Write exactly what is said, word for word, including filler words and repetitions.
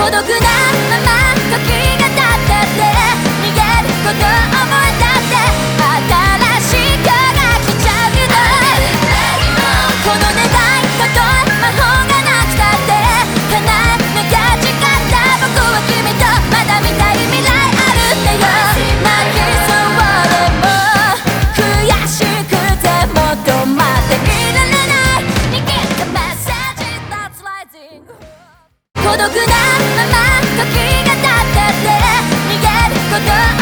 孤独なまま時が経ったって逃げること思い出って新しい今日が来ちゃうけどこの願いたとえ魔法がなくたって叶えなきゃ誓った僕は君とまだ見たい未来あるんだよ泣きそうでも悔しくても止まっていられない握ったメッセージ That's rising 孤独なまま時が経ってって逃げること